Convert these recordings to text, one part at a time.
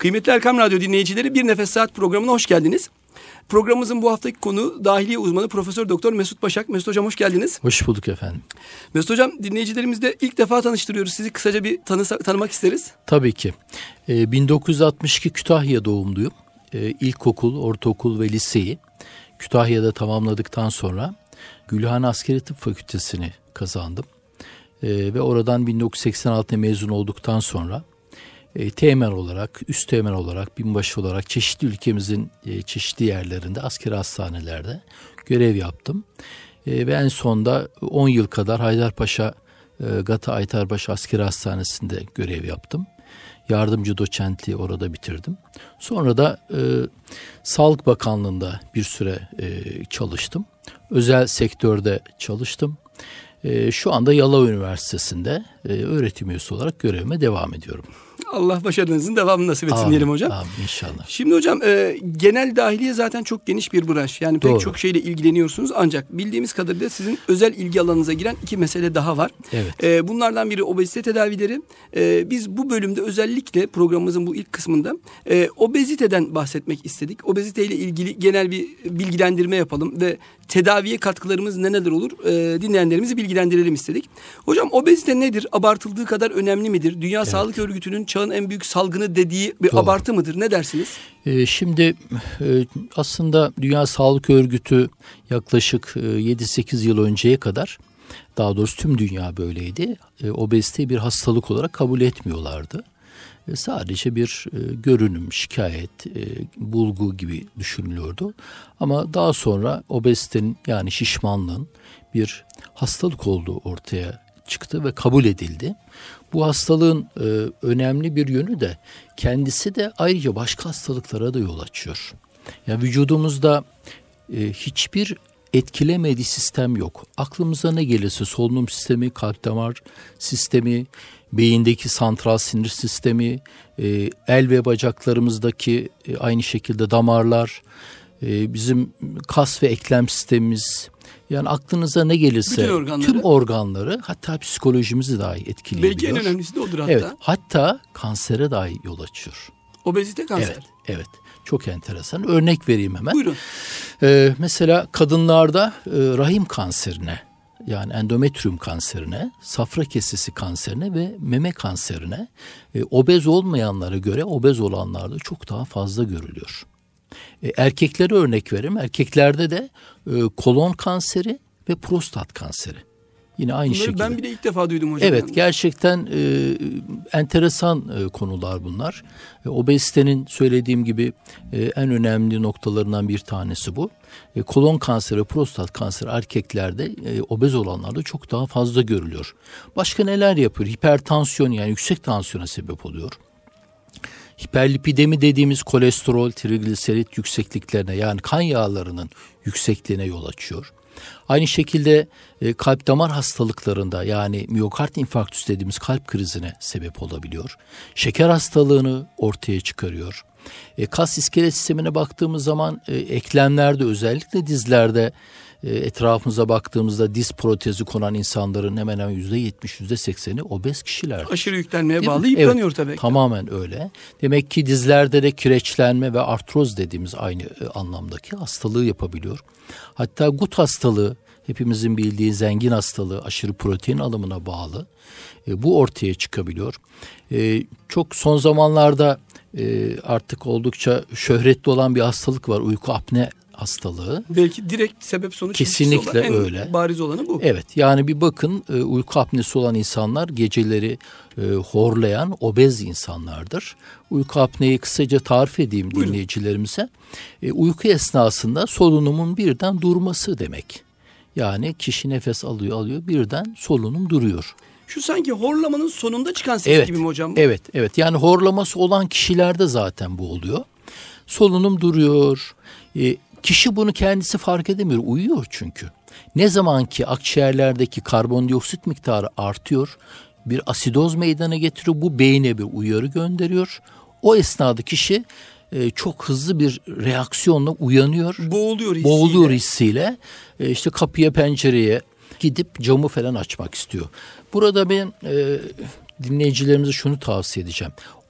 Kıymetli Erkam Radyo dinleyicileri, Bir Nefes Saat programına hoş geldiniz. Programımızın bu haftaki konuğu dahiliye uzmanı Profesör Doktor Mesut Başak. Mesut Hocam hoş geldiniz. Hoş bulduk efendim. Mesut Hocam, dinleyicilerimizle ilk defa tanıştırıyoruz. Sizi kısaca bir tanımak isteriz. Tabii ki. 1962 Kütahya doğumluyum. İlkokul, ortaokul ve liseyi Kütahya'da tamamladıktan sonra Gülhane Askeri Tıp Fakültesini kazandım. Ve oradan 1986'da mezun olduktan sonra teğmen olarak, üst teğmen olarak, binbaşı olarak çeşitli ülkemizin çeşitli yerlerinde, askeri hastanelerde görev yaptım. Ve en sonunda 10 yıl kadar Haydarpaşa, Gata Haydarpaşa Askeri Hastanesi'nde görev yaptım. Yardımcı doçentliği orada bitirdim. Sonra da Sağlık Bakanlığı'nda bir süre çalıştım. Özel sektörde çalıştım. Şu anda Yalova Üniversitesi'nde öğretim üyesi olarak görevime devam ediyorum. Allah başarınızın devamını nasip etsin diyelim hocam. Amin inşallah. Şimdi hocam, genel dahiliye zaten çok geniş bir branş. Yani pek çok şeyle ilgileniyorsunuz. Ancak bildiğimiz kadarıyla sizin özel ilgi alanınıza giren 2 mesele daha var. Evet. Bunlardan biri obezite tedavileri. Biz bu bölümde özellikle programımızın bu ilk kısmında obeziteden bahsetmek istedik. Obeziteyle ilgili genel bir bilgilendirme yapalım ve tedaviye katkılarımız neler olur dinleyenlerimizi bilgilendirelim istedik. Hocam, obezite nedir? Abartıldığı kadar önemli midir? Dünya Sağlık Örgütü'nün çağın en büyük salgını dediği bir abartı mıdır? Ne dersiniz? Şimdi aslında Dünya Sağlık Örgütü yaklaşık 7-8 yıl önceye kadar, daha doğrusu tüm dünya böyleydi, obeziteyi bir hastalık olarak kabul etmiyorlardı. Sadece bir görünüm, şikayet, bulgu gibi düşünülüyordu. Ama daha sonra obezitenin, yani şişmanlığın bir hastalık olduğu ortaya çıktı ve kabul edildi. Bu hastalığın önemli bir yönü de kendisi de ayrıca başka hastalıklara da yol açıyor. Yani vücudumuzda hiçbir etkilemediği sistem yok. Aklımıza ne gelirse, solunum sistemi, kalp damar sistemi, beyindeki santral sinir sistemi, el ve bacaklarımızdaki aynı şekilde damarlar, bizim kas ve eklem sistemimiz, yani aklınıza ne gelirse tüm organları, hatta psikolojimizi dahi etkileyebiliyor. Belki en önemlisi de odur hatta. Evet, hatta kansere dahi yol açıyor. Obezite kanser. Evet. Çok enteresan. Örnek vereyim hemen. Buyurun. Mesela kadınlarda rahim kanserine, yani endometrium kanserine, safra kesesi kanserine ve meme kanserine obez olmayanlara göre obez olanlarda çok daha fazla görülüyor. Erkeklere örnek vereyim. Erkeklerde de kolon kanseri ve prostat kanseri. Yine aynı şekilde. Ben bile ilk defa duydum hocam. Evet, gerçekten enteresan konular bunlar. Obezitenin söylediğim gibi en önemli noktalarından bir tanesi bu. Kolon kanseri, prostat kanseri erkeklerde, obez olanlarda çok daha fazla görülüyor. Başka neler yapıyor? Hipertansiyon, yani yüksek tansiyona sebep oluyor. Hiperlipidemi dediğimiz kolesterol, trigliserit yüksekliklerine, yani kan yağlarının yüksekliğine yol açıyor. Aynı şekilde kalp damar hastalıklarında, yani miyokard infarktüsü dediğimiz kalp krizine sebep olabiliyor. Şeker hastalığını ortaya çıkarıyor. Kas iskelet sistemine baktığımız zaman eklemlerde, özellikle dizlerde, etrafımıza baktığımızda diz protezi konan insanların hemen hemen %70, %80'i obez kişiler. Aşırı yüklenmeye bağlı yıpranıyor tabii. Tamamen öyle. Demek ki dizlerde de kireçlenme ve artroz dediğimiz aynı anlamdaki hastalığı yapabiliyor. Hatta gut hastalığı, hepimizin bildiği zengin hastalığı, aşırı protein alımına bağlı. Bu ortaya çıkabiliyor. Çok son zamanlarda artık oldukça şöhretli olan bir hastalık var, uyku apne hastalığı. Belki direkt sebep sonuç kesinlikle olan, öyle. En bariz olanı bu. Evet, yani bir bakın, uyku apnesi olan insanlar geceleri horlayan obez insanlardır. Uyku apneyi kısaca tarif edeyim dinleyicilerimize. Uyku esnasında solunumun birden durması demek. Yani kişi nefes alıyor birden solunum duruyor. Şu sanki horlamanın sonunda çıkan ses gibi mi hocam? Evet. Yani horlaması olan kişilerde zaten bu oluyor. Solunum duruyor. Kişi bunu kendisi fark edemiyor. Uyuyor çünkü. Ne zaman ki akciğerlerdeki karbondioksit miktarı artıyor, bir asidoz meydana getiriyor. Bu beyne bir uyarı gönderiyor. O esnada kişi çok hızlı bir reaksiyonla uyanıyor. Boğuluyor hissiyle. İşte kapıya, pencereye gidip camı falan açmak istiyor. Burada ben dinleyicilerimize şunu tavsiye edeceğim.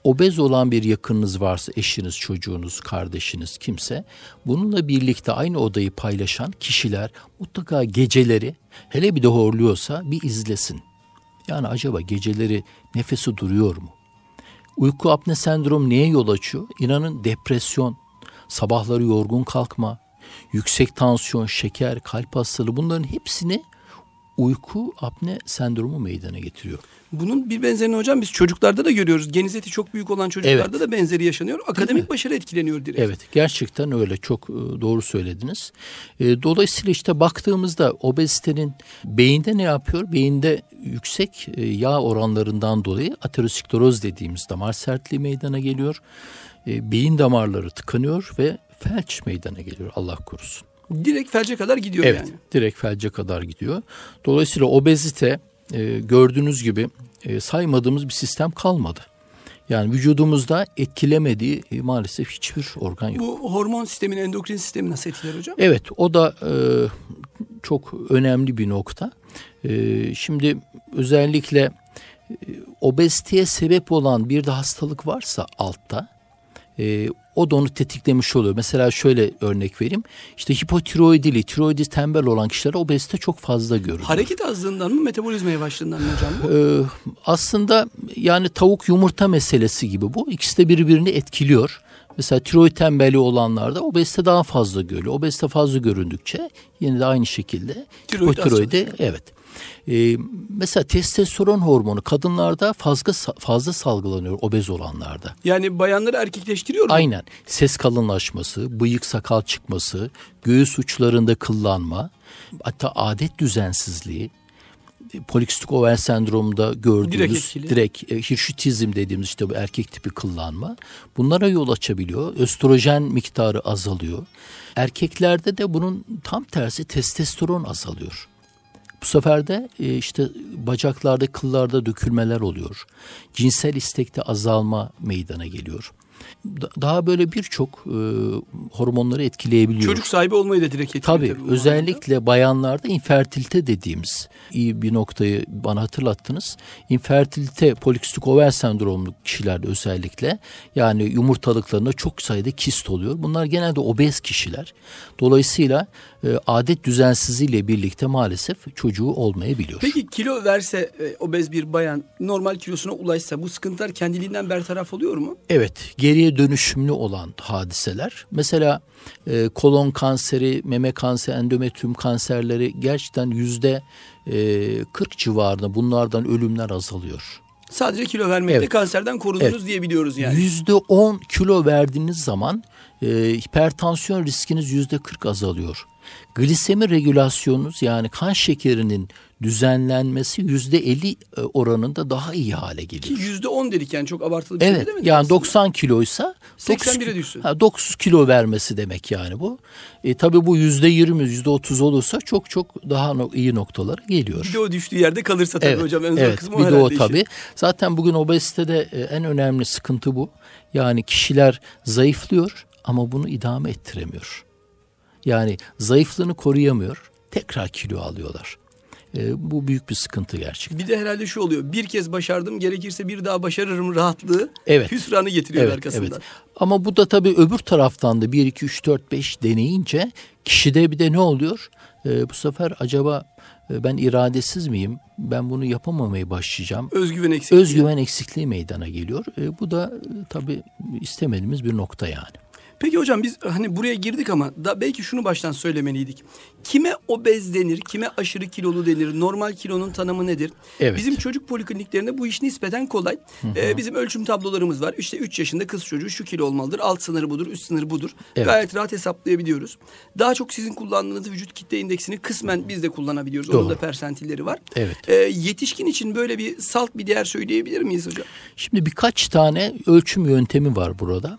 obez olan bir yakınınız varsa, eşiniz, çocuğunuz, kardeşiniz, kimse, bununla birlikte aynı odayı paylaşan kişiler mutlaka geceleri, hele bir de horluyorsa, bir izlesin. Yani acaba geceleri nefesi duruyor mu? Uyku apne sendromu neye yol açıyor? İnanın depresyon, sabahları yorgun kalkma, yüksek tansiyon, şeker, kalp hastalığı, bunların hepsini uyku apne sendromu meydana getiriyor. Bunun bir benzerini hocam biz çocuklarda da görüyoruz. Genizeti çok büyük olan çocuklarda Evet. da benzeri yaşanıyor. Akademik başarı etkileniyor direkt. Evet, gerçekten öyle, çok doğru söylediniz. Dolayısıyla işte baktığımızda obezitenin beyinde ne yapıyor? Beyinde yüksek yağ oranlarından dolayı ateroskleroz dediğimiz damar sertliği meydana geliyor. Beyin damarları tıkanıyor ve felç meydana geliyor, Allah korusun. Direkt felce kadar gidiyor Evet, yani. direkt felce kadar gidiyor. Dolayısıyla obezite gördüğünüz gibi saymadığımız bir sistem kalmadı. Yani vücudumuzda etkilemediği maalesef hiçbir organ yok. Bu hormon sistemini, endokrin sistemi nasıl etkiler hocam? Evet, o da çok önemli bir nokta. Şimdi özellikle obeziteye sebep olan bir de hastalık varsa altta, o da onu tetiklemiş oluyor. Mesela şöyle örnek vereyim. İşte hipotiroidili, tiroidi tembel olan kişilerde obezite çok fazla görülür. Hareket azlığından mı, metabolizma yavaşlığından mı hocam bu? Aslında yani tavuk yumurta meselesi gibi bu. İkisi de birbirini etkiliyor. Mesela tiroid tembelliği olanlarda obezite daha fazla görülüyor. Obezite fazla göründükçe yine de aynı şekilde hipotiroidi, evet. Mesela testosteron hormonu kadınlarda fazla salgılanıyor obez olanlarda. Yani bayanları erkekleştiriyor mu? Aynen. Ses kalınlaşması, bıyık sakal çıkması, göğüs uçlarında kıllanma, hatta adet düzensizliği, polikistik over sendromunda gördüğümüz direkt hirşütizm dediğimiz işte bu erkek tipi kıllanma, bunlara yol açabiliyor. Östrojen miktarı azalıyor. Erkeklerde de bunun tam tersi testosteron azalıyor. Bu sefer de işte bacaklarda, kıllarda dökülmeler oluyor. Cinsel istekte azalma meydana geliyor. Daha böyle birçok hormonları etkileyebiliyor. Çocuk sahibi olmayı da direkt etkiliyor. Tabii özellikle bayanlarda infertilite dediğimiz, iyi bir noktayı bana hatırlattınız. İnfertilite, polikistik over sendromlu kişilerde özellikle, yani yumurtalıklarında çok sayıda kist oluyor. Bunlar genelde obez kişiler. Dolayısıyla adet düzensizliğiyle birlikte maalesef çocuğu olmayabiliyor. Peki kilo verse obez bir bayan, normal kilosuna ulaşsa bu sıkıntılar kendiliğinden bertaraf oluyor mu? Evet. Geriye dönüşümlü olan hadiseler. Mesela kolon kanseri, meme kanseri, endometrium kanserleri gerçekten %40 civarında bunlardan ölümler azalıyor. Sadece kilo vermekle kanserden korunuruz diyebiliyoruz yani. %10 kilo verdiğiniz zaman hipertansiyon riskiniz %40 azalıyor. Glisemi regülasyonunuz, yani kan şekerinin düzenlenmesi %50 oranında daha iyi hale geliyor. Ki %10 dedik, yani çok abartılı bir şey değil mi? Yani aslında 90 kiloysa 81'e düşsün. 9 kilo vermesi demek yani bu. Tabii bu %20, %30 olursa çok çok daha iyi noktalara geliyor. Bir de o düştüğü yerde kalırsa tabii hocam. En zor kısmı bir de o tabii. işin. Zaten bugün obezitede en önemli sıkıntı bu. Yani kişiler zayıflıyor ama bunu idame ettiremiyor. Yani zayıflığını koruyamıyor. Tekrar kilo alıyorlar. Bu büyük bir sıkıntı gerçekten. Bir de herhalde şu oluyor. Bir kez başardım, gerekirse bir daha başarırım rahatlığı. Hüsranı getiriyor arkasından. Evet. Ama bu da tabii öbür taraftan da 1, 2, 3, 4, 5 deneyince kişide bir de ne oluyor? Bu sefer acaba ben iradesiz miyim? Ben bunu yapamamaya başlayacağım. Özgüven eksikliği meydana geliyor. Bu da tabii istemediğimiz bir nokta yani. Peki hocam biz hani buraya girdik ama da belki şunu baştan söylemeliydik. Kime obez denir, kime aşırı kilolu denir, normal kilonun tanımı nedir? Evet. Bizim çocuk polikliniklerinde bu iş nispeten kolay. Bizim ölçüm tablolarımız var. İşte 3 yaşında kız çocuğu şu kilo olmalıdır, alt sınırı budur, üst sınırı budur. Evet. Gayet rahat hesaplayabiliyoruz. Daha çok sizin kullandığınız vücut kitle indeksini kısmen biz de kullanabiliyoruz. Doğru. Onun da persentilleri var. Evet. Yetişkin için böyle bir salt bir değer söyleyebilir miyiz hocam? Şimdi birkaç tane ölçüm yöntemi var burada.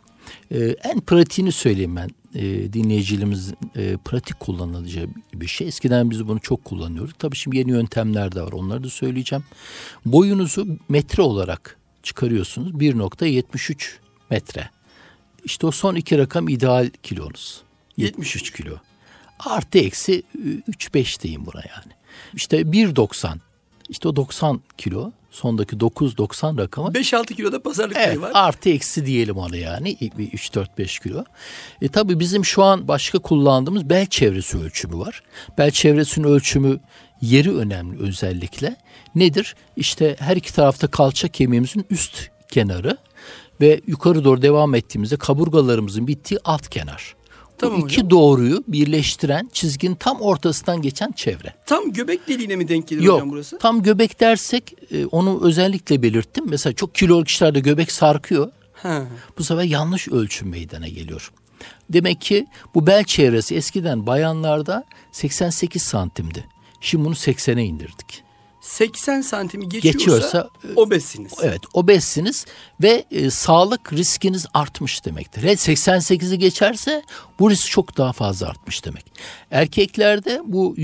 En pratiğini söyleyeyim ben, dinleyicilerimizin pratik kullanılacağı bir şey. Eskiden biz bunu çok kullanıyorduk. Tabii şimdi yeni yöntemler de var, onları da söyleyeceğim. Boyunuzu metre olarak çıkarıyorsunuz. 1.73 metre. İşte o son 2 rakam ideal kilonuz. 73 kilo. Artı eksi 3-5 diyeyim buna yani. İşte 1.90. İşte o 90 kilo. Sondaki 9.90 rakamı. 5-6 kiloda pazarlık payı var. Artı eksi diyelim ona yani. 3-4-5 kilo. Tabii bizim şu an başka kullandığımız bel çevresi ölçümü var. Bel çevresinin ölçümü yeri önemli özellikle. Nedir? İşte her iki tarafta kalça kemiğimizin üst kenarı ve yukarı doğru devam ettiğimizde kaburgalarımızın bittiği alt kenar. Tamam bu iki doğruyu birleştiren çizginin tam ortasından geçen çevre. Tam göbek deliğine mi denk gelir Yok, hocam burası? tam göbek dersek onu özellikle belirttim. Mesela çok kiloluk kişilerde göbek sarkıyor. Ha. Bu sefer yanlış ölçüm meydana geliyor. Demek ki bu bel çevresi eskiden bayanlarda 88 santimdi. Şimdi bunu 80'e indirdik. 80 santimi geçiyorsa obezsiniz. Evet, obezsiniz ve sağlık riskiniz artmış demektir. 88'i geçerse bu risk çok daha fazla artmış demek. Erkeklerde bu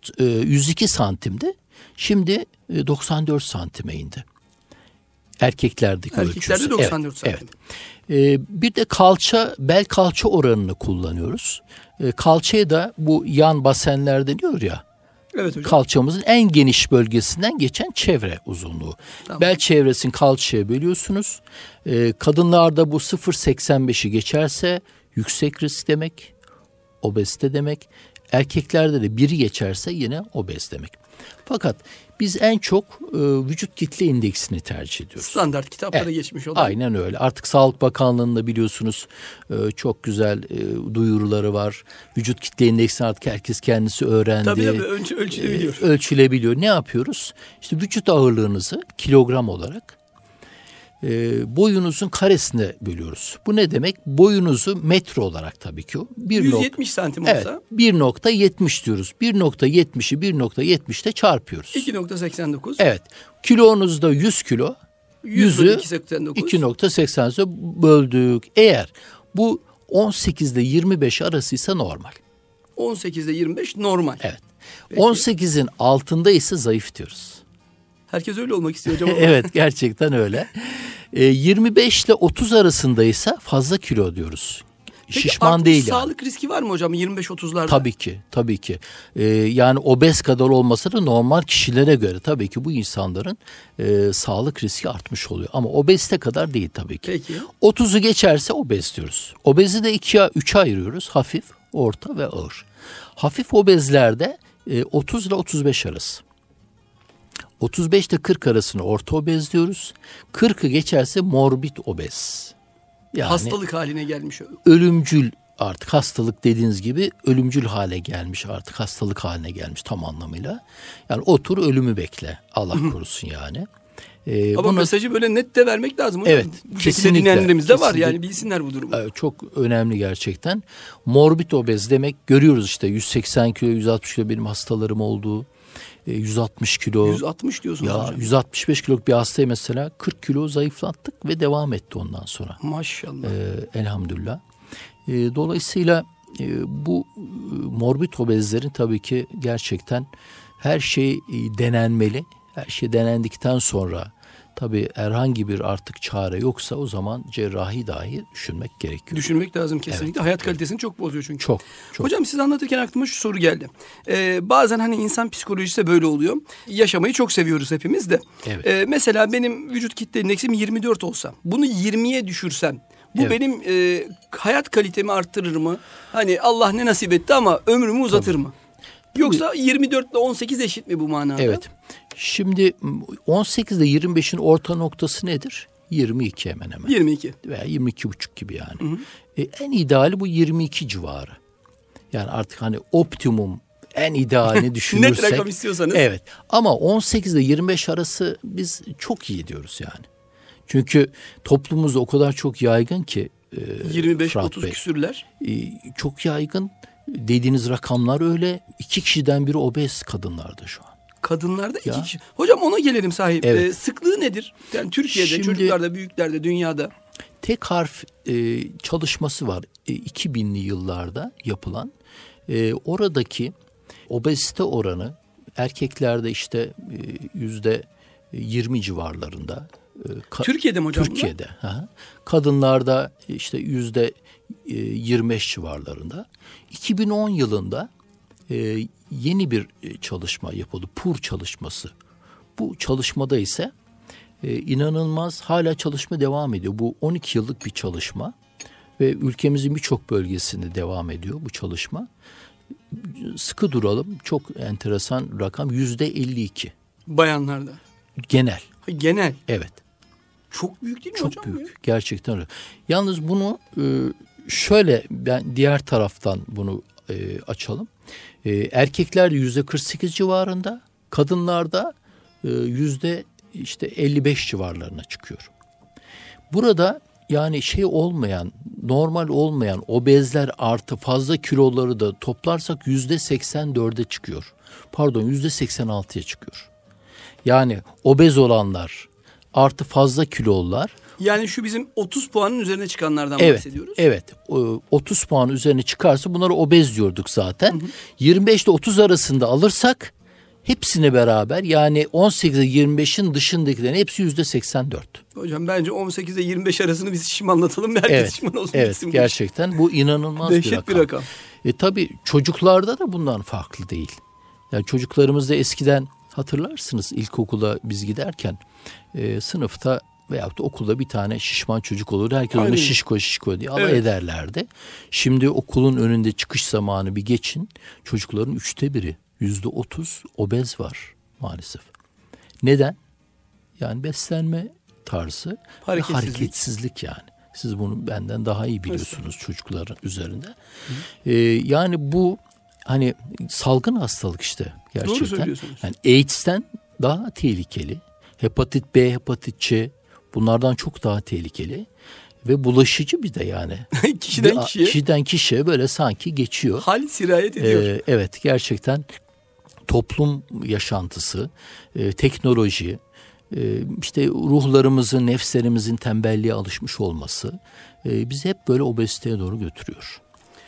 102 santimdi. Şimdi 94 santime indi. Erkeklerdeki ölçüsü. Erkeklerde 94 santim. Evet. Bir de bel kalça oranını kullanıyoruz. Kalçaya da bu yan basenler deniyor ya. Evet hocam. Kalçamızın en geniş bölgesinden geçen çevre uzunluğu. Tamam. Bel çevresini kalçaya bölüyorsunuz. Kadınlarda bu 0.85'i geçerse yüksek risk demek, obezite demek. Erkeklerde de 1'i geçerse yine obez demek. Fakat biz en çok vücut kitle indeksini tercih ediyoruz. Standart kitaplara geçmiş olan. Aynen öyle. Artık Sağlık Bakanlığı'nda biliyorsunuz çok güzel duyuruları var. Vücut kitle indeksini artık herkes kendisi öğrendi. Tabii ölçülebiliyor. Ölçülebiliyor. Ne yapıyoruz? İşte vücut ağırlığınızı kilogram olarak boyunuzun karesine bölüyoruz. Bu ne demek? Boyunuzu metre olarak tabii ki o. 170 santim olsa. Evet, 1.70 diyoruz. 1.70'i 1.70'te çarpıyoruz. 2.89. Evet. Kilonuzda 100 kilo. 100'ü 2.80'e böldük. Eğer bu 18 ile 25 arasıysa normal. 18 ile 25 normal. Evet. Peki. 18'in altında ise zayıf diyoruz. Herkes öyle olmak istiyor hocam. Evet, gerçekten öyle. 25 ile 30 arasındaysa fazla kilo diyoruz. Peki, şişman değil yani. Sağlık riski var mı hocam 25-30'larda? Tabii ki. Yani obez kadar olmasa da normal kişilere göre tabii ki bu insanların sağlık riski artmış oluyor. Ama obezite kadar değil tabii ki. Peki. 30'u geçerse obez diyoruz. Obezi de 3'e ayırıyoruz. Hafif, orta ve ağır. Hafif obezlerde 30 ile 35 arası. 35 ile 40 arasını orta obez diyoruz. 40'ı geçerse morbid obez. Yani hastalık haline gelmiş. Ölümcül, artık hastalık dediğiniz gibi ölümcül hale gelmiş, artık hastalık haline gelmiş tam anlamıyla. Yani otur ölümü bekle, Allah korusun yani. Ama mesajı böyle net de vermek lazım hocam. Evet, bu şekilde dinleyenlerimiz de var yani bilsinler bu durumu. Çok önemli gerçekten. Morbid obez demek, görüyoruz işte 180 kilo 160 kilo benim hastalarım olduğu. 160 kilo. 160 diyorsunuz hocam. 165 kiloluk bir hastayı mesela 40 kilo zayıflattık ve devam etti ondan sonra. Maşallah. Elhamdülillah. Dolayısıyla bu morbid obezlerin tabii ki gerçekten her şey denenmeli. Her şey denendikten sonra tabii herhangi bir artık çare yoksa o zaman cerrahi dahi düşünmek gerekiyor. Düşünmek lazım kesinlikle. Evet, Hayat kalitesini çok bozuyor çünkü. Çok. Hocam siz anlatırken aklıma şu soru geldi. Bazen hani insan psikolojisi de böyle oluyor. Yaşamayı çok seviyoruz hepimiz de. Evet. Mesela benim vücut kitle indeksim 24 olsa, bunu 20'ye düşürsem, bu benim hayat kalitemi arttırır mı? Hani Allah ne nasip etti ama ömrümü uzatır mı? Yoksa 24 ile 18 eşit mi bu manada? Evet. Şimdi 18 ile 25'in orta noktası nedir? 22 hemen hemen. 22. Veya 22,5 gibi yani. En ideali bu 22 civarı. Yani artık hani optimum, en idealini düşünürsek. Net rakam istiyorsanız. Evet. Ama 18 ile 25 arası biz çok iyi diyoruz yani. Çünkü toplumumuzda o kadar çok yaygın ki 25-30 küsürler. Çok yaygın. Dediğiniz rakamlar öyle. 2 kişiden biri obez kadınlarda şu an. Kadınlarda 2 kişi. Hocam ona gelelim sahip. Evet. Sıklığı nedir? Yani Türkiye'de, şimdi, çocuklarda, büyüklerde, dünyada. Tek harf çalışması var. 2000'li yıllarda yapılan. Oradaki obezite oranı erkeklerde işte %20 civarlarında. Türkiye'de mi hocam? Türkiye'de. Kadınlarda işte %25 civarlarında. 2010 yılında yeni bir çalışma yapıldı. PUR çalışması. Bu çalışmada ise inanılmaz, hala çalışma devam ediyor. Bu 12 yıllık bir çalışma ve ülkemizin birçok bölgesinde devam ediyor bu çalışma. Sıkı duralım, çok enteresan rakam, %52. Bayanlarda. Genel. Genel. Evet. Çok büyük değil mi çok hocam? Çok büyük. Gerçekten öyle. Yalnız bunu şöyle, ben diğer taraftan bunu açalım. Erkeklerde %48 civarında, kadınlarda %55 civarlarına çıkıyor. Burada yani olmayan, normal olmayan obezler artı fazla kiloları da toplarsak %84'e çıkıyor. Pardon, %86'ya çıkıyor. Yani obez olanlar artı fazla kilolular. Yani şu bizim 30 puanın üzerine çıkanlardan bahsediyoruz. Evet. 30 puan üzerine çıkarsa bunlara obez diyorduk zaten. 25 ile 30 arasında alırsak hepsini beraber, yani 18 ile 25'in dışındakilerin hepsi %84. Hocam bence 18 ile 25 arasını biz şimdi anlatalım. Herkes şişman olsun. Evet, gerçekten bu inanılmaz bir rakam. Tabii çocuklarda da bundan farklı değil. Yani çocuklarımızda eskiden hatırlarsınız, ilkokula biz giderken sınıfta veyahut da okulda bir tane şişman çocuk olur. Herkes onu şişko diye alay ederlerdi. Şimdi okulun önünde çıkış zamanı bir geçin, çocukların 1/3, %30 obez var maalesef. Neden? Yani beslenme tarzı, hareketsizlik yani. Siz bunu benden daha iyi biliyorsunuz çocukların üzerinde. Yani bu hani salgın hastalık işte gerçekten. Doğru söylüyorsunuz. Yani AIDS'ten daha tehlikeli. Hepatit B, hepatit C bunlardan çok daha tehlikeli ve bulaşıcı bir de yani. Kişiden kişiye böyle sanki geçiyor. Hal sirayet ediyor. Evet, gerçekten toplum yaşantısı, teknoloji, işte ruhlarımızın, nefslerimizin tembelliğe alışmış olması bizi hep böyle obeziteye doğru götürüyor.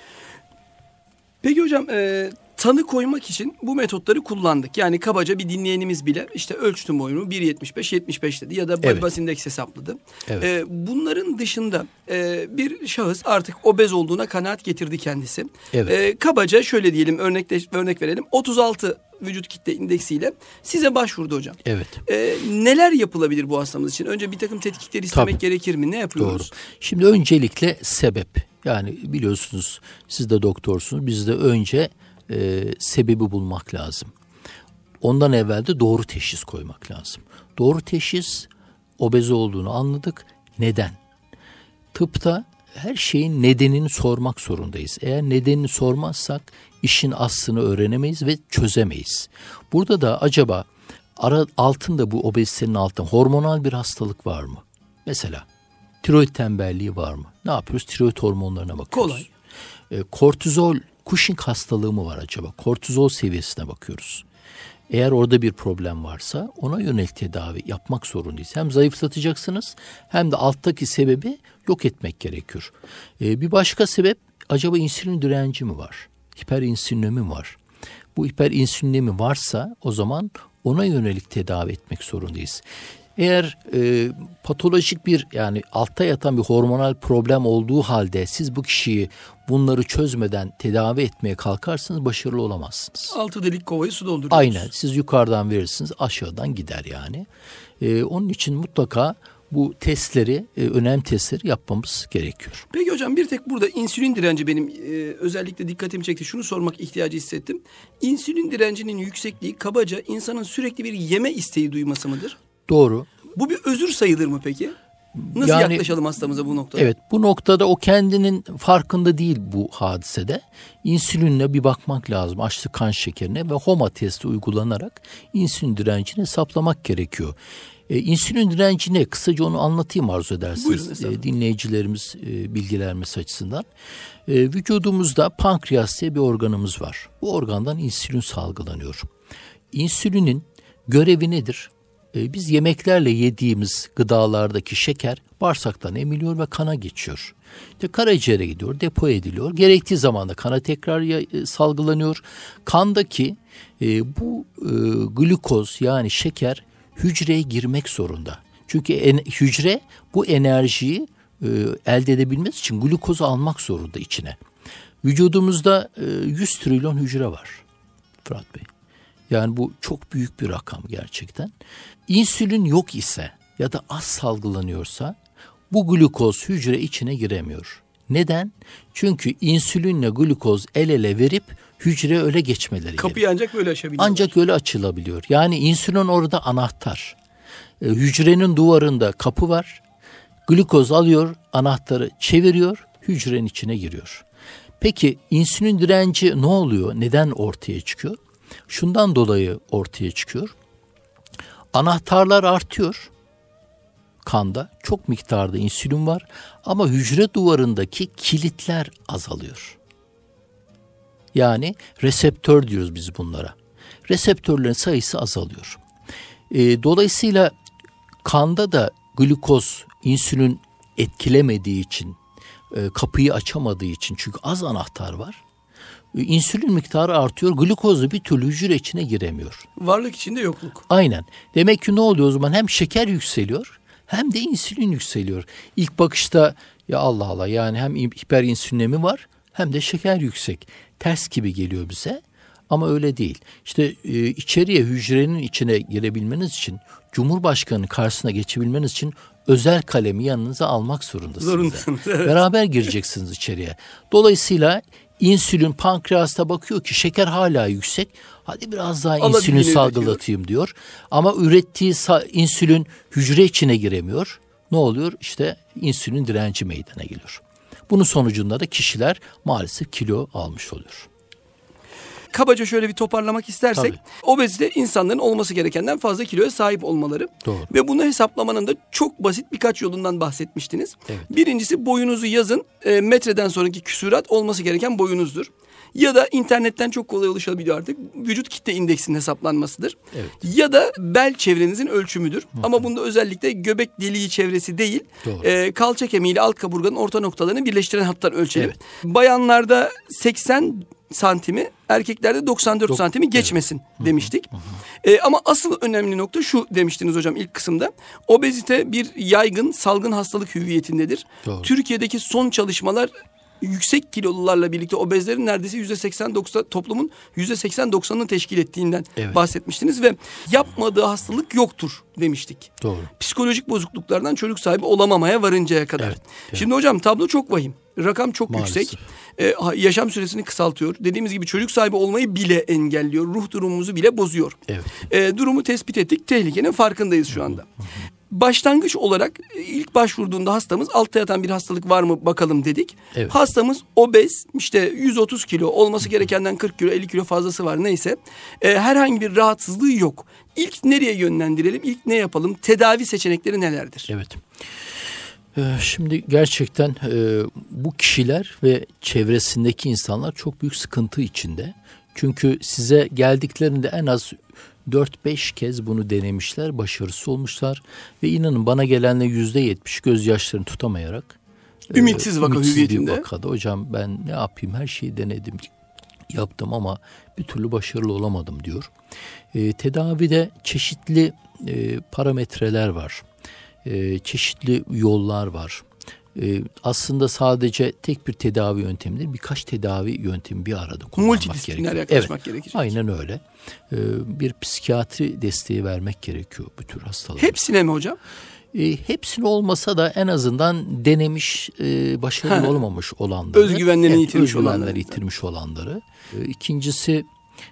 Peki hocam, tanı koymak için bu metotları kullandık. Yani kabaca bir dinleyenimiz bile işte ölçtüm boyumu 1.75 dedi ya da body mass index hesapladı. Evet. Bunların dışında bir şahıs artık obez olduğuna kanaat getirdi kendisi. Evet. Kabaca şöyle diyelim, örnek verelim, 36 vücut kitle indeksiyle size başvurdu hocam. Evet. Neler yapılabilir bu hastamız için? Önce bir takım tetkikleri istemek gerekir mi? Ne yapıyoruz? Doğru. Şimdi öncelikle sebep. Yani biliyorsunuz, siz de doktorsunuz. Biz de önce sebebi bulmak lazım. Ondan evvel de doğru teşhis koymak lazım. Doğru teşhis, obez olduğunu anladık. Neden? Tıpta her şeyin nedenini sormak zorundayız. Eğer nedenini sormazsak işin aslını öğrenemeyiz ve çözemeyiz. Burada da acaba altında, bu obezitenin altında hormonal bir hastalık var mı? Mesela tiroid tembelliği var mı? Ne yapıyoruz? Tiroid hormonlarına bakıyoruz. Kolay. Kortizol, Cushing hastalığı mı var acaba? Kortizol seviyesine bakıyoruz. Eğer orada bir problem varsa ona yönelik tedavi yapmak zorundayız. Hem zayıflatacaksınız hem de alttaki sebebi yok etmek gerekiyor. Bir başka sebep, acaba insülin direnci mi var? Hiperinsülinemi mi var? Bu hiperinsülinemi varsa o zaman ona yönelik tedavi etmek zorundayız. Eğer patolojik bir, yani altta yatan bir hormonal problem olduğu halde siz bu kişiyi bunları çözmeden tedavi etmeye kalkarsanız başarılı olamazsınız. Altı delik kovayı su dolduruyoruz. Aynen, siz yukarıdan verirsiniz, aşağıdan gider yani. Onun için mutlaka bu testleri, önemli testleri yapmamız gerekiyor. Peki hocam, bir tek burada insülin direnci benim özellikle dikkatimi çekti. Şunu sormak ihtiyacı hissettim. İnsülin direncinin yüksekliği kabaca insanın sürekli bir yeme isteği duyması mıdır? Doğru. Bu bir özür sayılır mı peki? Nasıl yaklaşalım hastamıza bu noktada? Evet, bu noktada o kendinin farkında değil bu hadisede. İnsülinle bir bakmak lazım, açlık kan şekerine ve HOMA testi uygulanarak insülin direncini hesaplamak gerekiyor. İnsülin direnci ne? Kısaca onu anlatayım arzu edersiniz. Dinleyicilerimiz bilgilenmesi açısından. Vücudumuzda pankreas diye bir organımız var. Bu organdan insülin salgılanıyor. İnsülinin görevi nedir? Biz yemeklerle yediğimiz gıdalardaki şeker bağırsaktan emiliyor ve kana geçiyor. İşte karaciğere gidiyor, depo ediliyor. Gerektiği zaman da kana tekrar salgılanıyor. Kandaki bu glukoz, yani şeker, hücreye girmek zorunda. Çünkü hücre bu enerjiyi elde edebilmesi için glukozu almak zorunda içine. Vücudumuzda 100 trilyon hücre var Fırat Bey. Yani bu çok büyük bir rakam gerçekten. İnsülin yok ise ya da az salgılanıyorsa bu glukoz hücre içine giremiyor. Neden? Çünkü insülinle glukoz el ele verip hücreye öyle geçmeleri Kapıyı ancak böyle açabiliyor. Ancak öyle açılabiliyor. Yani insülin orada anahtar. Hücrenin duvarında kapı var. Glukoz alıyor, anahtarı çeviriyor, hücrenin içine giriyor. Peki insülin direnci ne oluyor? Neden ortaya çıkıyor? Şundan dolayı ortaya çıkıyor. Anahtarlar artıyor. Kanda çok miktarda insülin var ama hücre duvarındaki kilitler azalıyor. Yani reseptör diyoruz biz bunlara. Reseptörlerin sayısı azalıyor. Dolayısıyla kanda da glukoz insülin etkilemediği için, kapıyı açamadığı için, çünkü az anahtar var. İnsülin miktarı artıyor, glukoz da bir türlü hücre içine giremiyor. Varlık içinde yokluk. Aynen. Demek ki ne oluyor o zaman? Hem şeker yükseliyor hem de insülin yükseliyor. İlk bakışta ya Allah Allah, yani hem hiperinsülinemi var hem de şeker yüksek. Ters gibi geliyor bize ama öyle değil. İşte içeriye, hücrenin içine girebilmeniz için, Cumhurbaşkanı'nın karşısına geçebilmeniz için özel kalemi yanınıza almak zorundasınız. Evet. Beraber gireceksiniz içeriye. Dolayısıyla insülin pankreasta bakıyor ki şeker hala yüksek. Hadi biraz daha insülin salgılatayım diyor. Ama ürettiği insülin hücre içine giremiyor. Ne oluyor? İşte insülin direnci meydana geliyor. Bunun sonucunda da kişiler maalesef kilo almış oluyor. Kabaca şöyle bir toparlamak istersek, Tabii. obezite insanların olması gerekenden fazla kiloya sahip olmaları. Doğru. Ve bunu hesaplamanın da çok basit birkaç yolundan bahsetmiştiniz. Evet. Birincisi, boyunuzu yazın. Metreden sonraki küsurat olması gereken boyunuzdur. Ya da internetten çok kolay ulaşabiliyor artık. Vücut kitle indeksinin hesaplanmasıdır. Evet. Ya da bel çevrenizin ölçümüdür. Ama bunda özellikle göbek deliği çevresi değil, kalça kemiği ile alt kaburganın orta noktalarını birleştiren hatlar ölçelim. Evet. Bayanlarda 80 santimi, erkeklerde 94 santimi geçmesin demiştik. Ama asıl önemli nokta şu demiştiniz hocam ilk kısımda. Obezite bir yaygın salgın hastalık hüviyetindedir. Doğru. Türkiye'deki son çalışmalar yüksek kilolularla birlikte obezlerin neredeyse %80-90, toplumun %80-90'ını teşkil ettiğinden bahsetmiştiniz ve yapmadığı hastalık yoktur demiştik. Doğru. Psikolojik bozukluklardan çocuk sahibi olamamaya varıncaya kadar. Evet. Şimdi hocam tablo çok vahim. Rakam çok Maalesef. yüksek. Yaşam süresini kısaltıyor. Dediğimiz gibi çocuk sahibi olmayı bile engelliyor. Ruh durumumuzu bile bozuyor. Evet. Durumu tespit ettik. Tehlikenin farkındayız şu anda. Başlangıç olarak ilk başvurduğunda hastamız altta yatan bir hastalık var mı bakalım dedik. Evet. Hastamız obez, işte 130 kilo, olması gerekenden 40 kilo 50 kilo fazlası var neyse. Herhangi bir rahatsızlığı yok. İlk nereye yönlendirelim? İlk ne yapalım? Tedavi seçenekleri nelerdir? Evet. Şimdi gerçekten bu kişiler ve çevresindeki insanlar çok büyük sıkıntı içinde. Çünkü size geldiklerinde en az 4-5 kez bunu denemişler, başarısız olmuşlar ve inanın bana gelenle %70 gözyaşlarını tutamayarak ümitsiz vaka hüviyetinde. Bir vakada hocam ben ne yapayım, her şeyi denedim, yaptım ama bir türlü başarılı olamadım diyor. Tedavide çeşitli parametreler var, çeşitli yollar var. Aslında sadece tek bir tedavi yöntemi değil, birkaç tedavi yöntemi bir arada kullanmak gerekiyor. Multidisipliner yaklaşmak gerekecek. Aynen öyle. Bir psikiyatri desteği vermek gerekiyor bu tür hastalara. Hepsine mi hocam? Hepsini olmasa da en azından denemiş, başarılı olamamış olanları. Özgüvenlerini yitirmiş olanları. İkincisi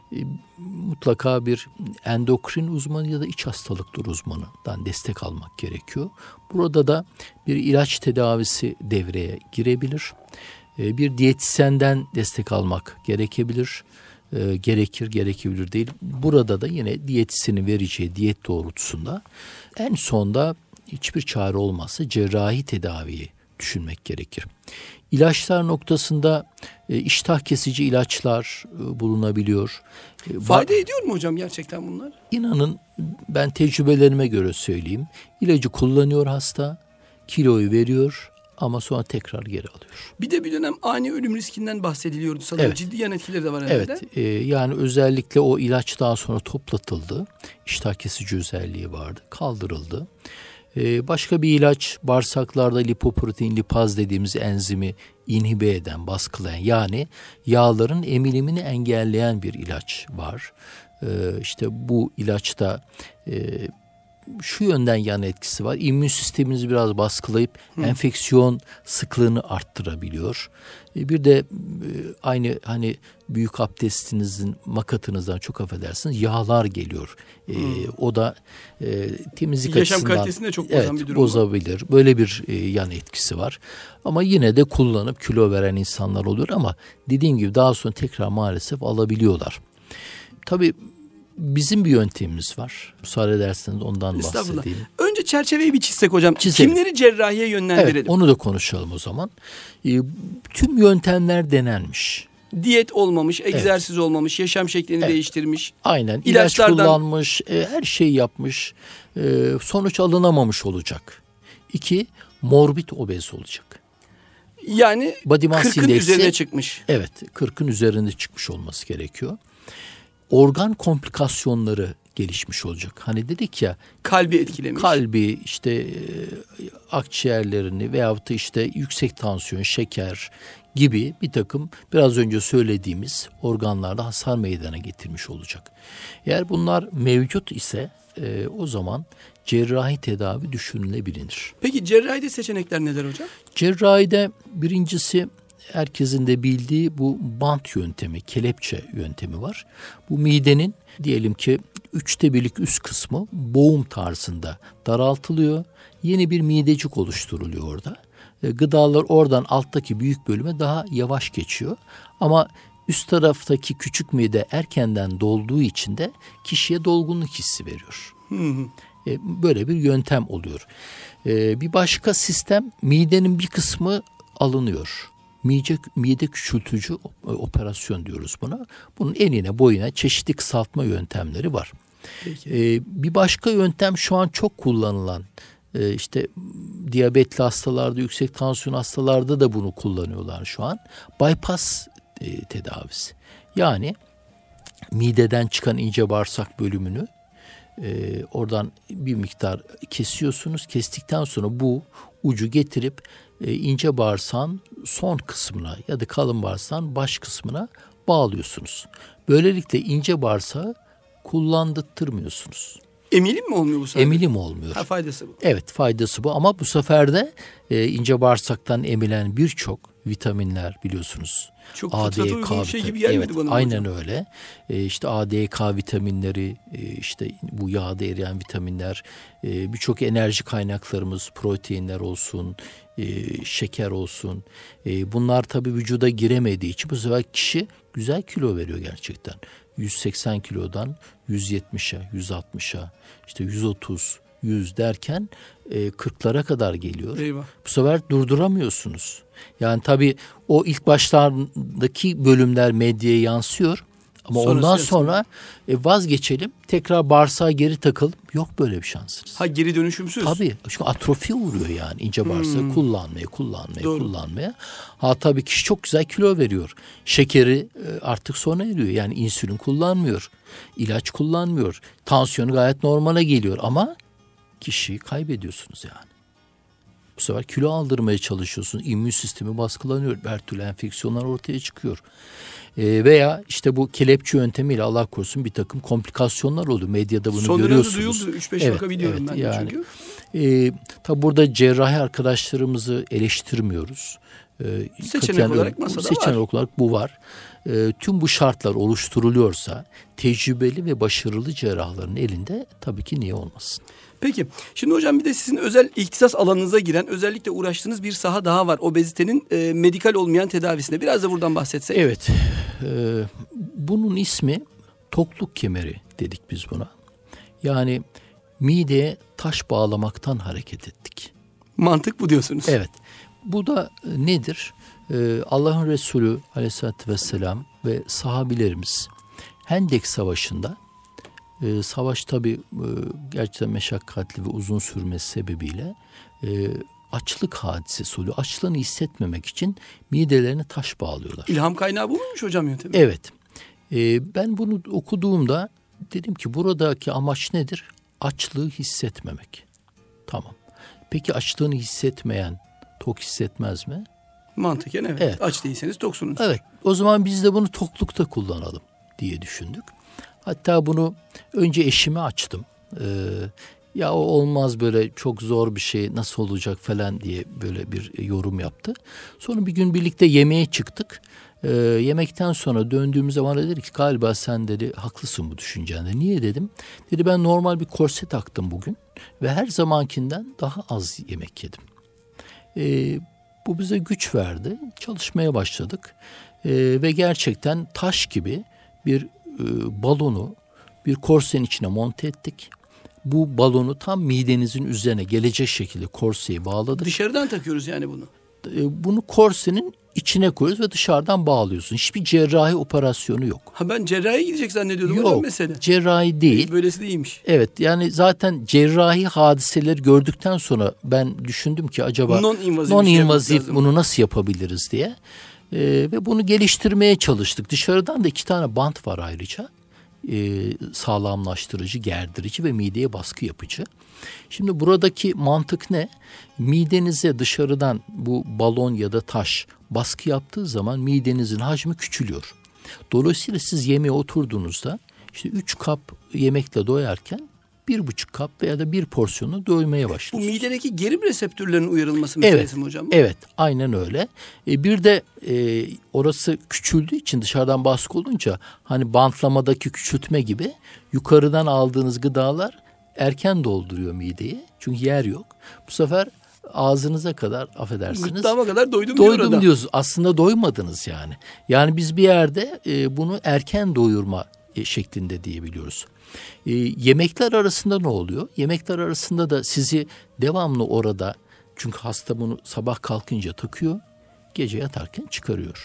mutlaka bir endokrin uzmanı ya da iç hastalıklar uzmanından destek almak gerekiyor. Burada da bir ilaç tedavisi devreye girebilir. Bir diyetisyenden destek almak gerekebilir. Gerekebilir değil. Burada da yine diyetisyenin vereceği diyet doğrultusunda en sonda hiçbir çare olmazsa cerrahi tedaviyi düşünmek gerekir. İlaçlar noktasında iştah kesici ilaçlar bulunabiliyor. Fayda ediyor mu hocam gerçekten bunlar? İnanın ben tecrübelerime göre söyleyeyim. İlacı kullanıyor hasta, kiloyu veriyor ama sonra tekrar geri alıyor. Bir de bir dönem ani ölüm riskinden bahsediliyordu sanırım. Evet. Ciddi yan etkileri de var herhalde. Evet, yani özellikle o ilaç daha sonra toplatıldı. İştah kesici özelliği vardı, kaldırıldı. Başka bir ilaç bağırsaklarda lipoprotein lipaz dediğimiz enzimi inhibe eden, baskılayan, yani yağların emilimini engelleyen bir ilaç var. İşte bu ilaçta şu yönden yan etkisi var. İmmün sisteminizi biraz baskılayıp enfeksiyon sıklığını arttırabiliyor. Bir de aynı hani büyük abdestinizin makatınızdan, çok affedersiniz, yağlar geliyor. O da temizlik yaşam açısından kalitesini de çok bozan bir durum bozabilir. Böyle bir yan etkisi var. Ama yine de kullanıp kilo veren insanlar oluyor ama dediğim gibi daha sonra tekrar maalesef alabiliyorlar. Tabii bizim bir yöntemimiz var. Müsaade ederseniz ondan bahsedeyim. Önce çerçeveyi bir çizsek hocam. Çizelim. Kimleri cerrahiye yönlendirelim? Evet, onu da konuşalım o zaman. Tüm yöntemler denenmiş. Diyet olmamış, egzersiz olmamış, yaşam şeklini değiştirmiş. Aynen. İlaç kullanmış, her şeyi yapmış. Sonuç alınamamış olacak. 2, morbid obez olacak. Yani Body mass 40'ın indeksi, üzerine çıkmış. Evet, 40'ın üzerinde çıkmış olması gerekiyor. Organ komplikasyonları gelişmiş olacak. Hani dedik ya, Kalbi etkilemiş. kalbi, işte akciğerlerini veyahut da işte yüksek tansiyon, şeker gibi bir takım biraz önce söylediğimiz organlarda hasar meydana getirmiş olacak. Eğer bunlar mevcut ise o zaman cerrahi tedavi düşünülebilir. Peki cerrahide seçenekler neler hocam? Cerrahide birincisi, herkesin de bildiği bu bant yöntemi, kelepçe yöntemi var. Bu midenin diyelim ki 1/3 üst kısmı boğum tarzında daraltılıyor. Yeni bir midecik oluşturuluyor orada. Gıdalar oradan alttaki büyük bölüme daha yavaş geçiyor. Ama üst taraftaki küçük mide erkenden dolduğu için de kişiye dolgunluk hissi veriyor. Böyle bir yöntem oluyor. Bir başka sistem, midenin bir kısmı alınıyor. Mide küçültücü operasyon diyoruz buna. Bunun enine boyuna çeşitli kısaltma yöntemleri var. Bir başka yöntem şu an çok kullanılan, işte diyabetli hastalarda, yüksek tansiyon hastalarda da bunu kullanıyorlar şu an. Bypass tedavisi. Yani mideden çıkan ince bağırsak bölümünü oradan bir miktar kesiyorsunuz. Kestikten sonra bu ucu getirip ince bağırsağın son kısmına ya da kalın bağırsağın baş kısmına bağlıyorsunuz. Böylelikle ince bağırsağı kullandırtmıyorsunuz. Emilim mi olmuyor bu sefer? Emilim olmuyor. Faydası bu. Evet, faydası bu ama bu sefer de ince bağırsaktan emilen birçok vitaminler biliyorsunuz. Çok fıtrata uygun bir şey gibi gelmedi evet, bana. Aynen hocam. öyle. İşte A, D, K vitaminleri, işte bu yağda eriyen vitaminler, birçok enerji kaynaklarımız, proteinler olsun, şeker olsun. Bunlar tabii vücuda giremediği için bu sefer kişi güzel kilo veriyor gerçekten. 180 kilodan 170'e, 160'a, işte 130, 100 derken 40'lara kadar geliyor. Eyvah. Bu sefer durduramıyorsunuz. Yani tabii o ilk başlardaki bölümler medyaya yansıyor. Ama ondan sonra vazgeçelim, tekrar bağırsağa geri takalım. Yok böyle bir şansınız. Ha, geri dönüşümsüz. Tabii. Çünkü atrofi uğruyor yani ince bağırsağı kullanmaya. Ha tabii kişi çok güzel kilo veriyor. Şekeri artık sona eriyor. Yani insülin kullanmıyor. İlaç kullanmıyor. Tansiyonu gayet normale geliyor ama kişiyi kaybediyorsunuz yani. Bu sefer kilo aldırmaya çalışıyorsunuz. İmmün sistemi baskılanıyor. Her türlü enfeksiyonlar ortaya çıkıyor. Veya işte bu kelepçe yöntemiyle Allah korusun bir takım komplikasyonlar oluyor. Medyada bunu görüyorsunuz. Son duyuldu. 3-5 vaka biliyorum ben de çünkü. Tabi burada cerrahi arkadaşlarımızı eleştirmiyoruz. Seçenek olarak masada var. Seçenek olarak bu var. Tüm bu şartlar oluşturuluyorsa tecrübeli ve başarılı cerrahların elinde tabii ki niye olmasın? Peki, şimdi hocam bir de sizin özel ihtisas alanınıza giren, özellikle uğraştığınız bir saha daha var. Obezitenin medikal olmayan tedavisine. Biraz da buradan bahsetsek. Evet, bunun ismi tokluk kemeri dedik biz buna. Yani mideye taş bağlamaktan hareket ettik. Mantık bu diyorsunuz. Evet, bu da nedir? Allah'ın Resulü Aleyhisselatü Vesselam ve sahabilerimiz Hendek Savaşı'nda, savaş tabii gerçekten meşakkatli ve uzun sürmesi sebebiyle açlık hadisesi oluyor. Açlığını hissetmemek için midelerine taş bağlıyorlar. İlham kaynağı bu muymuş hocam yöntemi? Evet. Ben bunu okuduğumda dedim ki buradaki amaç nedir? Açlığı hissetmemek. Tamam. Peki açlığını hissetmeyen tok hissetmez mi? Mantıken evet. Aç değilseniz toksunuz. Evet. O zaman biz de bunu toklukta kullanalım diye düşündük. Hatta bunu önce eşime açtım. Ya o olmaz, böyle çok zor bir şey, nasıl olacak falan diye böyle bir yorum yaptı. Sonra bir gün birlikte yemeğe çıktık. Yemekten sonra döndüğümüz zaman dedi ki galiba sen dedi haklısın bu düşüncende. Niye dedim. Dedi ben normal bir korse taktım bugün ve her zamankinden daha az yemek yedim. Bu bize güç verdi. Çalışmaya başladık. Ve gerçekten taş gibi bir balonu bir korsenin içine monte ettik. Bu balonu tam midenizin üzerine gelecek şekilde korseyi bağladık. Dışarıdan takıyoruz yani bunu. Bunu korsenin içine koyuyoruz ve dışarıdan bağlıyorsun. Hiçbir cerrahi operasyonu yok. Ha, ben cerrahiye gidecek zannediyordum. Yok, mesele. cerrahi değil. Böylesi de iyiymiş. Evet, yani zaten cerrahi hadiseleri gördükten sonra ben düşündüm ki acaba non-invazif bunu nasıl yapabiliriz diye. Ve bunu geliştirmeye çalıştık. Dışarıdan da 2 tane bant var ayrıca. Sağlamlaştırıcı, gerdirici ve mideye baskı yapıcı. Şimdi buradaki mantık ne? Midenize dışarıdan bu balon ya da taş baskı yaptığı zaman midenizin hacmi küçülüyor. Dolayısıyla siz yemeğe oturduğunuzda işte 3 kap yemekle doyarken 1,5 kap veya da bir porsiyonu doymaya Bu başlıyorsunuz. midedeki gerim reseptörlerinin uyarılması meselesi mi hocam? Evet, aynen öyle. Bir de orası küçüldüğü için dışarıdan baskı olunca hani bantlamadaki küçültme gibi yukarıdan aldığınız gıdalar erken dolduruyor mideyi. Çünkü yer yok. Bu sefer ağzınıza kadar, affedersiniz. Gırtlağıma kadar doydum diyoruz. Aslında doymadınız yani. Yani biz bir yerde bunu erken doyurma şeklinde diyebiliyoruz. Yemekler arasında ne oluyor? Yemekler arasında da sizi devamlı orada, çünkü hasta bunu sabah kalkınca takıyor, gece yatarken çıkarıyor.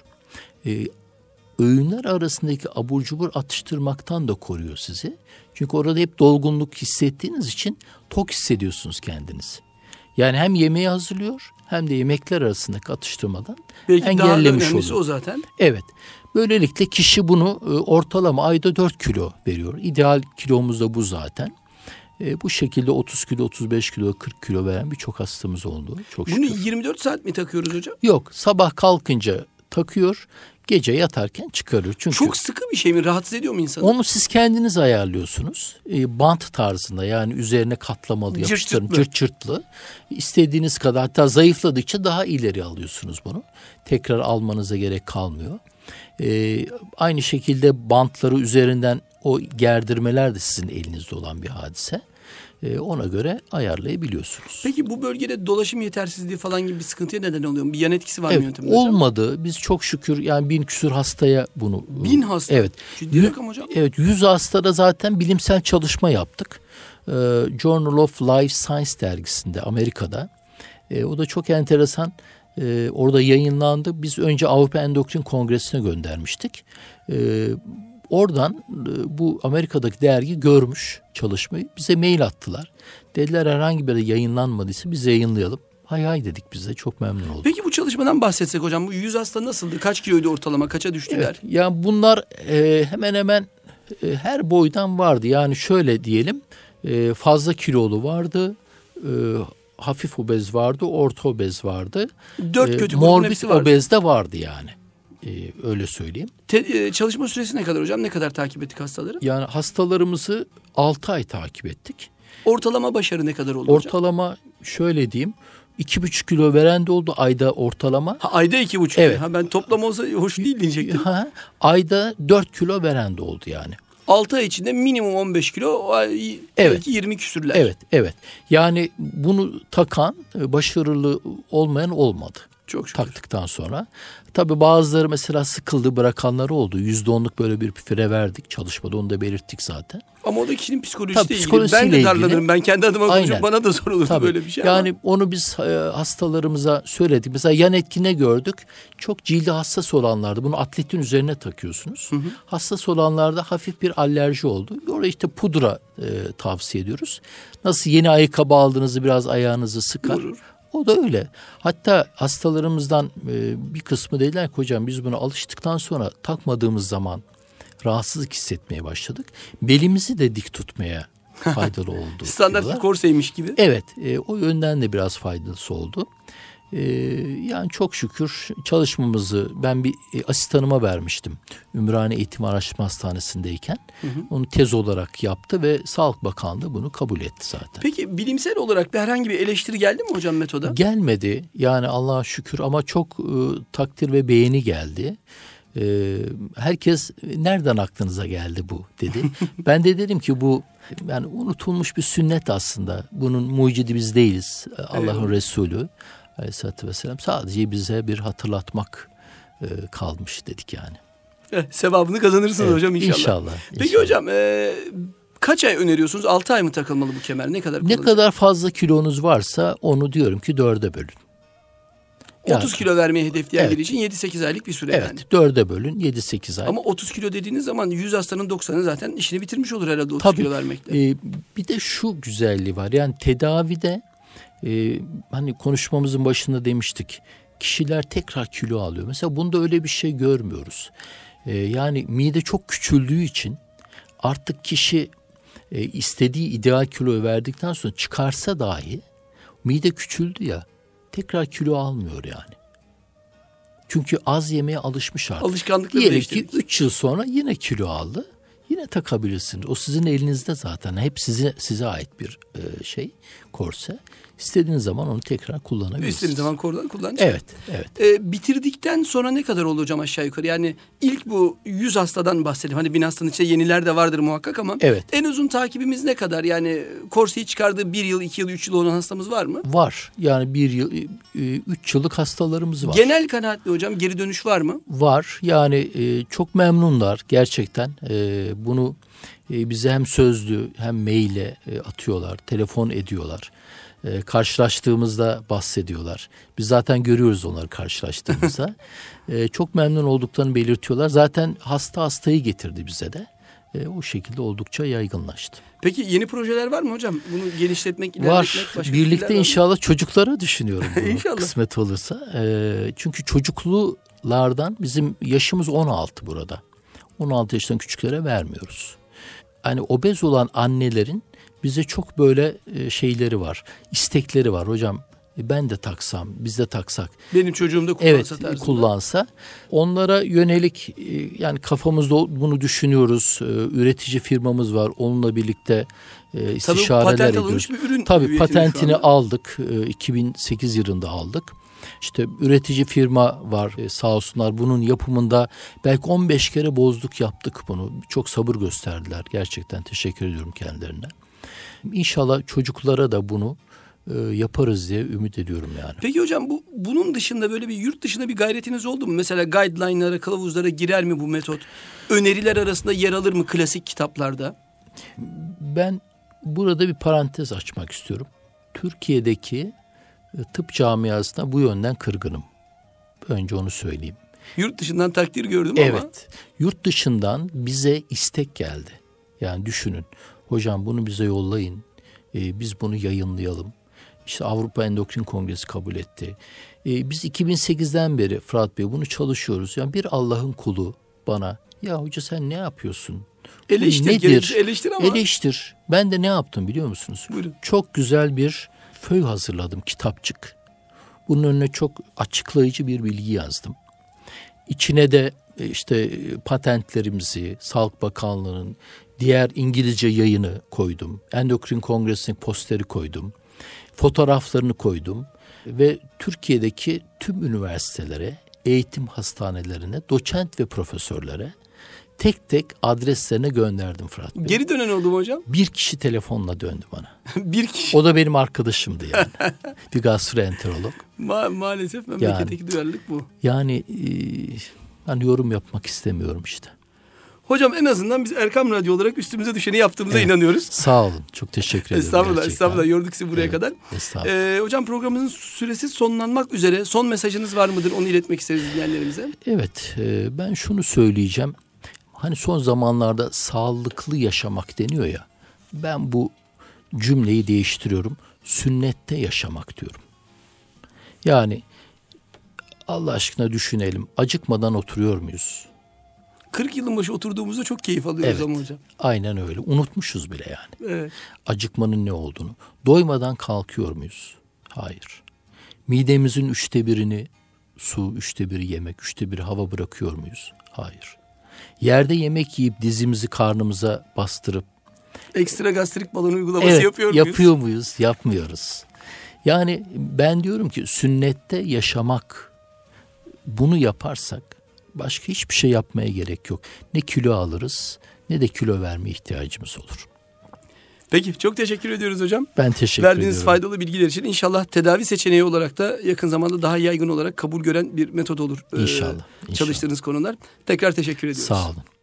Öğünler arasındaki abur cubur atıştırmaktan da koruyor sizi. Çünkü orada hep dolgunluk hissettiğiniz için tok hissediyorsunuz kendinizi. Yani hem yemeği hazırlıyor hem de yemekler arasındaki atıştırmadan belki engellemiş daha oluyor. O zaten. Evet. Böylelikle kişi bunu ortalama ayda 4 kilo veriyor. İdeal kilomuz da bu zaten. Bu şekilde 30 kilo, 35 kilo, 40 kilo veren birçok hastamız oldu. Çok şükür. Bunu 24 saat mi takıyoruz hocam? Yok. Sabah kalkınca takıyor, gece yatarken çıkarıyor. Çünkü çok sıkı bir şey mi? Rahatsız ediyor mu insanı? onu siz kendiniz ayarlıyorsunuz. Bant tarzında, yani üzerine katlamalı, yapıştırın, cırt cırtlı. İstediğiniz kadar, hatta zayıfladıkça daha ileri alıyorsunuz bunu. Tekrar almanıza gerek kalmıyor. Aynı şekilde bantları üzerinden o gerdirmeler de sizin elinizde olan bir hadise. Ona göre ayarlayabiliyorsunuz. Peki bu bölgede dolaşım yetersizliği falan gibi bir sıkıntıya neden oluyor mu? Bir yan etkisi var mı yöntemde? Olmadı. Biz çok şükür yani 1000 küsur hastaya bunu... 1000 hasta? Evet. Ciddi rakam hocam. Evet, 100 hastada zaten bilimsel çalışma yaptık. Journal of Life Science dergisinde, Amerika'da. O da çok enteresan. Orada yayınlandı. Biz önce Avrupa Endokrin Kongresi'ne göndermiştik. Oradan bu Amerika'daki dergi görmüş çalışmayı. Bize mail attılar. Dediler herhangi bir yayınlanmadıysa biz yayınlayalım. Hay dedik biz de, çok memnun olduk. Peki bu çalışmadan bahsetsek hocam, bu 100 hasta nasıldı? Kaç kiloydu ortalama? Kaça düştüler? Evet, yani bunlar hemen hemen her boydan vardı. Yani şöyle diyelim, fazla kilolu vardı, hafif obez vardı, orta obez vardı. 4 kötü morbid obez de vardı yani. Öyle söyleyeyim. Çalışma süresi ne kadar hocam? Ne kadar takip ettik hastaları? Yani hastalarımızı 6 ay takip ettik. Ortalama başarı ne kadar oldu ortalama hocam? Şöyle diyeyim. 2,5 kilo veren de oldu ayda ortalama. Ayda 2,5. Evet. Ben toplam olsa hoş değil diyecektim. Ayda 4 kilo veren de oldu yani. 6 ay içinde minimum 15 kilo, belki 20 küsürler. Evet. Yani bunu takan, başarılı olmayan olmadı. Çok şükür. Taktıktan sonra. Tabii bazıları mesela sıkıldı, bırakanları oldu. %10'luk böyle bir fire verdik çalışmada, onu da belirttik zaten. Ama o da kişinin psikolojisiyle ilgili. Psikolojisiyle Ben de darlanırım. Ben kendi adıma konuşuyorum. Bana da zor olur böyle bir şey. Yani ama onu biz hastalarımıza söyledik. Mesela yan etki ne gördük? Çok cildi hassas olanlarda, bunu atletin üzerine takıyorsunuz. Hı hı. Hassas olanlarda hafif bir alerji oldu. Orada işte pudra tavsiye ediyoruz. Nasıl yeni ayakkabı aldığınızı biraz ayağınızı sıkar. Vurur. O da öyle. Hatta hastalarımızdan bir kısmı dediler ki hocam biz buna alıştıktan sonra takmadığımız zaman rahatsızlık hissetmeye başladık. Belimizi de dik tutmaya faydalı oldu. Standart bir korseymiş gibi. Evet, o yönden de biraz faydası oldu. Yani çok şükür çalışmamızı ben bir asistanıma vermiştim. Ümraniye Eğitim Araştırma Hastanesi'ndeyken. Onu tez olarak yaptı ve Sağlık Bakanlığı bunu kabul etti zaten. Peki bilimsel olarak da herhangi bir eleştiri geldi mi hocam metoda? Gelmedi. Yani Allah'a şükür ama çok takdir ve beğeni geldi. Herkes nereden aklınıza geldi bu dedi. Ben de dedim ki bu yani unutulmuş bir sünnet aslında. Bunun mucidi biz değiliz. Allah'ın Resulü Aleyhisselatü Vesselam sadece bize bir hatırlatmak kalmış dedik yani. Sevabını kazanırsınız hocam inşallah. İnşallah. Peki hocam kaç ay öneriyorsunuz? 6 ay mı takılmalı bu kemer? Ne kadar Ne kadar fazla kilonuz varsa onu diyorum ki 4'e bölün. 30 kilo vermeyi hedefleyen biri için 7-8 aylık bir süre yani. Evet 4'e bölün 7-8 ay. Ama 30 kilo dediğiniz zaman 100 hastanın 90'ı zaten işini bitirmiş olur herhalde 30 Tabii, kilo vermekle. Bir de şu güzelliği var yani tedavide hani konuşmamızın başında demiştik kişiler tekrar kilo alıyor. Mesela bunda öyle bir şey görmüyoruz. Yani mide çok küçüldüğü için artık kişi istediği ideal kiloyu verdikten sonra çıkarsa dahi mide küçüldü ya tekrar kilo almıyor yani. Çünkü az yemeye alışmış artık. Alışkanlıkları diyelim değiştirdik. ki 3 yıl sonra yine kilo aldı. Yine takabilirsiniz. O sizin elinizde zaten. Hep size ait bir korse. İstediğiniz zaman onu tekrar kullanabilirsiniz. İstediğiniz zaman kullanın. Evet. Bitirdikten sonra ne kadar olur hocam aşağı yukarı? Yani ilk bu 100 hastadan bahsedelim. Hani 1000 hastanın içinde yeniler de vardır muhakkak ama en uzun takibimiz ne kadar? Yani korseyi çıkardığı 1 yıl, 2 yıl, 3 yıl olan hastamız var mı? Var. Yani 1 yıl, 3 yıllık hastalarımız var. Genel kanaatli hocam geri dönüş var mı? Var. Yani çok memnunlar gerçekten. Bunu bize hem sözlü hem maille atıyorlar, telefon ediyorlar. Karşılaştığımızda bahsediyorlar. Biz zaten görüyoruz onları karşılaştığımızda. Çok memnun olduklarını belirtiyorlar. Zaten hastayı getirdi bize de. O şekilde oldukça yaygınlaştı. Peki yeni projeler var mı hocam? Bunu genişletmek, ilerletmek, var. Birlikte inşallah çocuklara düşünüyorum bunu. İnşallah. Kısmet olursa. Çünkü çocuklulardan bizim yaşımız 16 burada. 16 yaştan küçüklere vermiyoruz. Hani obez olan annelerin bize çok böyle şeyleri var, istekleri var. Hocam ben de taksam, biz de taksak. Benim çocuğum da kullansa tarzında. Kullansa. Onlara yönelik yani kafamızda bunu düşünüyoruz. Üretici firmamız var. Onunla birlikte istişareler ediyoruz. Tabii patentini aldık. 2008 yılında aldık. İşte üretici firma var sağ olsunlar bunun yapımında belki 15 kere bozduk yaptık bunu. Çok sabır gösterdiler. Gerçekten teşekkür ediyorum kendilerine. İnşallah çocuklara da bunu yaparız diye ümit ediyorum yani. Peki hocam bunun dışında böyle bir yurt dışında bir gayretiniz oldu mu? Mesela guideline'lara, kılavuzlara girer mi bu metot? Öneriler arasında yer alır mı klasik kitaplarda? Ben burada bir parantez açmak istiyorum. Türkiye'deki tıp camiasına bu yönden kırgınım. Önce onu söyleyeyim. Yurt dışından takdir gördüm ama. Evet. Yurt dışından bize istek geldi. Yani düşünün. Hocam bunu bize yollayın. Biz bunu yayınlayalım. İşte Avrupa Endokrin Kongresi kabul etti. Biz 2008'den beri Fırat Bey bunu çalışıyoruz. Yani bir Allah'ın kulu bana ya hoca sen ne yapıyorsun? Eleştir ama. Eleştir. Ben de ne yaptım biliyor musunuz? Buyurun. Çok güzel bir föy hazırladım, kitapçık. Bunun önüne çok açıklayıcı bir bilgi yazdım. İçine de işte patentlerimizi, Sağlık Bakanlığı'nın diğer İngilizce yayını koydum. Endokrin Kongresi'nin posteri koydum. Fotoğraflarını koydum. Ve Türkiye'deki tüm üniversitelere, eğitim hastanelerine, doçent ve profesörlere tek tek adreslerine gönderdim Fırat Bey. Geri dönen oldu mu hocam? Bir kişi telefonla döndü bana. Bir kişi. O da benim arkadaşımdı yani. Bir gastroenterolog. Maalesef memleketteki duyarlılık bu. Yani hani yorum yapmak istemiyorum işte. Hocam en azından biz Erkam Radyo olarak üstümüze düşeni yaptığımıza inanıyoruz. Sağ olun. Çok teşekkür ederim. Estağfurullah. Yorduk sizi buraya kadar. Hocam programımızın süresi sonlanmak üzere. Son mesajınız var mıdır? Onu iletmek isteriz dinleyenlerimize. Evet. Ben şunu söyleyeceğim. Hani son zamanlarda sağlıklı yaşamak deniyor ya. Ben bu cümleyi değiştiriyorum. Sünnette yaşamak diyorum. Yani Allah aşkına düşünelim. Acıkmadan oturuyor muyuz? 40 yılın başı oturduğumuzda çok keyif alıyoruz ama hocam. Aynen öyle. Unutmuşuz bile yani. Evet. Acıkmanın ne olduğunu. Doymadan kalkıyor muyuz? Hayır. Midemizin 1/3'ünü su, 1/3'ü yemek, 1/3'ü hava bırakıyor muyuz? Hayır. Yerde yemek yiyip dizimizi karnımıza bastırıp ekstra gastrik balon uygulaması yapıyor muyuz? Yapıyor muyuz? Yapmıyoruz. Yani ben diyorum ki sünnette yaşamak, bunu yaparsak başka hiçbir şey yapmaya gerek yok. Ne kilo alırız ne de kilo vermeye ihtiyacımız olur. Peki, çok teşekkür ediyoruz hocam. Ben teşekkür ediyorum. Verdiğiniz faydalı bilgiler için inşallah tedavi seçeneği olarak da yakın zamanda daha yaygın olarak kabul gören bir metot olur. İnşallah. Çalıştığınız konular. Tekrar teşekkür ediyoruz. Sağ olun.